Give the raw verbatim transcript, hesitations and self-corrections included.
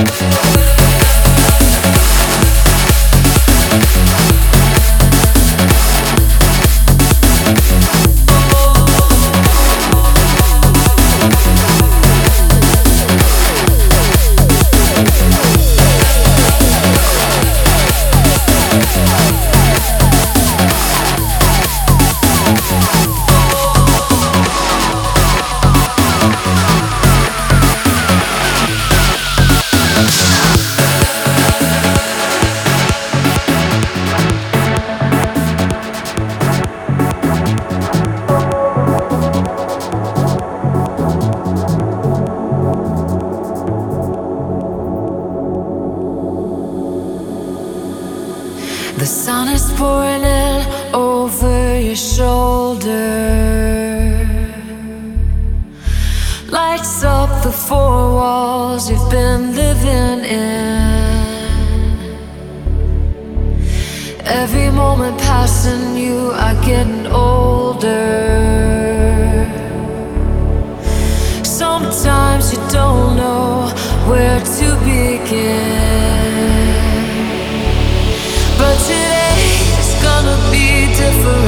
The sun is pouring in over your shoulder, lights up the four walls you've been living in. Every moment passing, you are getting older. Sometimes you don't know where to begin, but today is gonna be different.